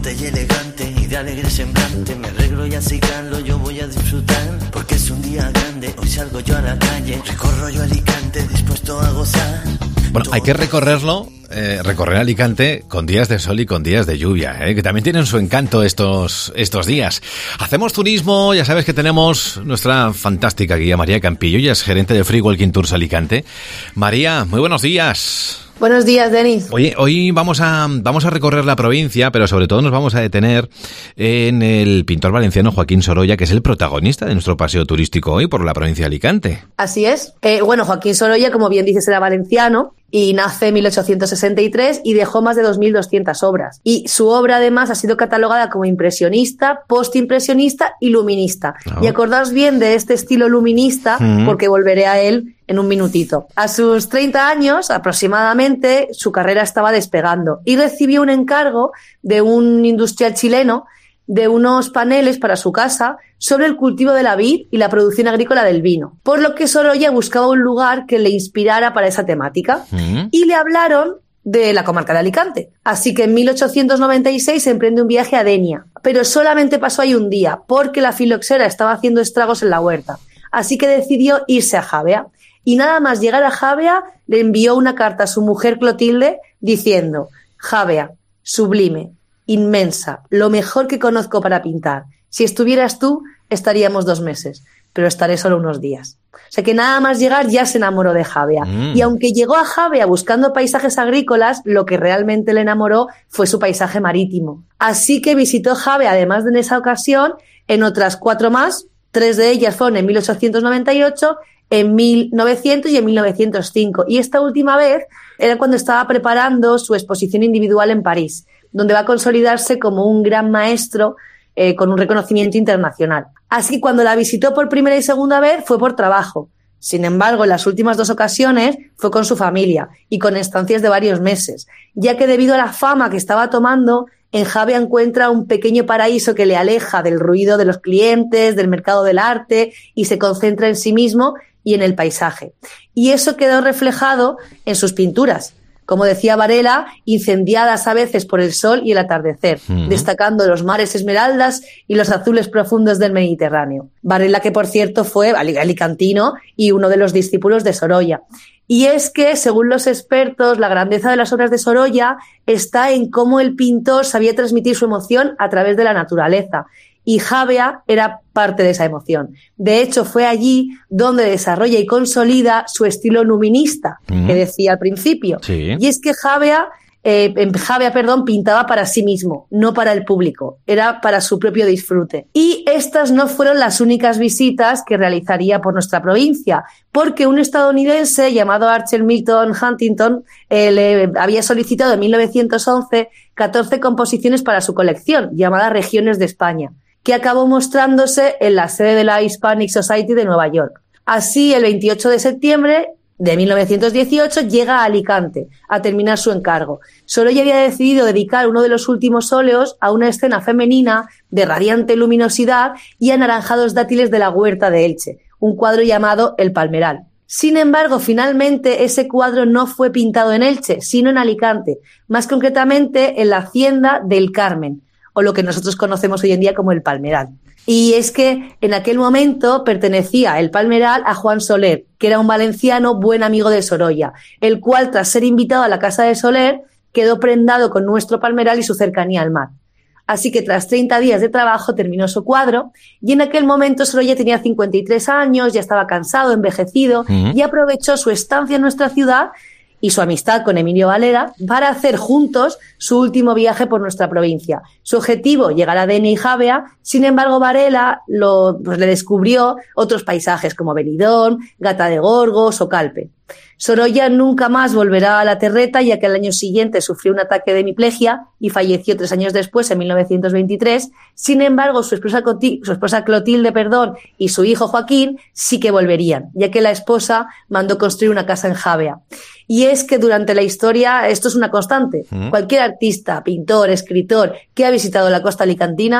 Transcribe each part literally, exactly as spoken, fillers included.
corte y elegante y de alegre semblante. Me arreglo y así calo, yo voy a disfrutar, porque es un día grande. Hoy salgo yo a la calle, recorro yo Alicante, dispuesto a gozar. Bueno, hay que recorrerlo, eh, recorrer Alicante con días de sol y con días de lluvia, eh, que también tienen su encanto estos, estos días. Hacemos turismo, ya sabes que tenemos nuestra fantástica guía María Campillo, ella es gerente de Free Walking Tours Alicante. María, muy buenos días. Buenos días, Denis. Oye, hoy vamos a vamos a recorrer la provincia, pero sobre todo nos vamos a detener en el pintor valenciano Joaquín Sorolla, que es el protagonista de nuestro paseo turístico hoy por la provincia de Alicante. Así es. Eh, bueno, Joaquín Sorolla, como bien dices, era valenciano y nace en mil ochocientos sesenta y tres y dejó más de dos mil doscientas obras. Y su obra, además, ha sido catalogada como impresionista, postimpresionista y luminista. Oh. Y acordaos bien de este estilo luminista, mm. porque volveré a él en un minutito. A sus treinta años, aproximadamente, su carrera estaba despegando y recibió un encargo de un industrial chileno de unos paneles para su casa sobre el cultivo de la vid y la producción agrícola del vino, por lo que Sorolla buscaba un lugar que le inspirara para esa temática. Uh-huh. Y le hablaron de la comarca de Alicante. Así que en mil ochocientos noventa y seis se emprende un viaje a Denia, pero solamente pasó ahí un día porque la filoxera estaba haciendo estragos en la huerta, así que decidió irse a Javea. Y nada más llegar a Javea, le envió una carta a su mujer Clotilde diciendo: Javea, sublime, inmensa, lo mejor que conozco para pintar. Si estuvieras tú, estaríamos dos meses, pero estaré solo unos días. O sea que nada más llegar ya se enamoró de Javea. Mm. Y aunque llegó a Javea buscando paisajes agrícolas, lo que realmente le enamoró fue su paisaje marítimo. Así que visitó Javea, además de en esa ocasión, en otras cuatro más. Tres de ellas fueron en mil ochocientos noventa y ocho, en mil novecientos y en mil novecientos cinco. Y esta última vez era cuando estaba preparando su exposición individual en París, donde va a consolidarse como un gran maestro eh, con un reconocimiento internacional. Así que cuando la visitó por primera y segunda vez fue por trabajo. Sin embargo, en las últimas dos ocasiones fue con su familia y con estancias de varios meses, ya que debido a la fama que estaba tomando, en Javea encuentra un pequeño paraíso que le aleja del ruido de los clientes, del mercado del arte, y se concentra en sí mismo y en el paisaje. Y eso quedó reflejado en sus pinturas, como decía Varela, incendiadas a veces por el sol y el atardecer, uh-huh. destacando los mares esmeraldas y los azules profundos del Mediterráneo. Varela, que por cierto fue alicantino y uno de los discípulos de Sorolla. Y es que, según los expertos, la grandeza de las obras de Sorolla está en cómo el pintor sabía transmitir su emoción a través de la naturaleza. Y Javea era parte de esa emoción. De hecho, fue allí donde desarrolla y consolida su estilo luminista, mm. que decía al principio. Sí. Y es que Javea, eh, en Javea, perdón, pintaba para sí mismo, no para el público. Era para su propio disfrute. Y estas no fueron las únicas visitas que realizaría por nuestra provincia, porque un estadounidense llamado Archer Milton Huntington eh, le había solicitado en mil novecientos once catorce composiciones para su colección, llamada Regiones de España, que acabó mostrándose en la sede de la Hispanic Society de Nueva York. Así, el veintiocho de septiembre de mil novecientos dieciocho llega a Alicante a terminar su encargo. Sorolla había decidido dedicar uno de los últimos óleos a una escena femenina de radiante luminosidad y anaranjados dátiles de la huerta de Elche, un cuadro llamado El Palmeral. Sin embargo, finalmente ese cuadro no fue pintado en Elche, sino en Alicante, más concretamente en la hacienda del Carmen, o lo que nosotros conocemos hoy en día como El Palmeral. Y es que en aquel momento pertenecía El Palmeral a Juan Soler, que era un valenciano buen amigo de Sorolla, el cual, tras ser invitado a la casa de Soler, quedó prendado con nuestro palmeral y su cercanía al mar. Así que tras treinta días de trabajo terminó su cuadro, y en aquel momento Sorolla tenía cincuenta y tres años, ya estaba cansado, envejecido, uh-huh. y aprovechó su estancia en nuestra ciudad y su amistad con Emilio Valera para hacer juntos su último viaje por nuestra provincia. Su objetivo, llegar a Denia y Javea, sin embargo Varela lo, pues, le descubrió otros paisajes como Benidorm, Gata de Gorgos o Calpe. Sorolla nunca más volverá a la terreta, ya que al año siguiente sufrió un ataque de hemiplegia y falleció tres años después, en mil novecientos veintitrés. Sin embargo, su esposa, su esposa Clotilde perdón, y su hijo Joaquín sí que volverían, ya que la esposa mandó construir una casa en Javea. Y es que durante la historia esto es una constante. ¿Mm? Cualquier artista, pintor, escritor que ha visitado la costa alicantina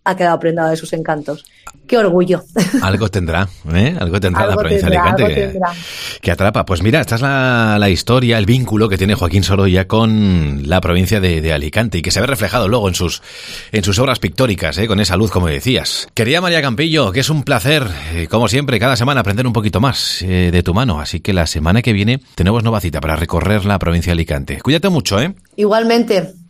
ha quedado prendado de sus encantos. ¡Qué orgullo! Algo tendrá, ¿eh? Algo tendrá Algo la provincia tendrá, de Alicante algo que, tendrá. que atrapa. Pues mira, esta es la, la historia, el vínculo que tiene Joaquín Sorolla con la provincia de, de Alicante y que se ve reflejado luego en sus en sus obras pictóricas, ¿eh? Con esa luz, como decías. Querida María Campillo, que es un placer, eh, como siempre, cada semana aprender un poquito más eh, de tu mano. Así que la semana que viene tenemos nueva cita para recorrer la provincia de Alicante. Cuídate mucho, ¿eh? Igualmente.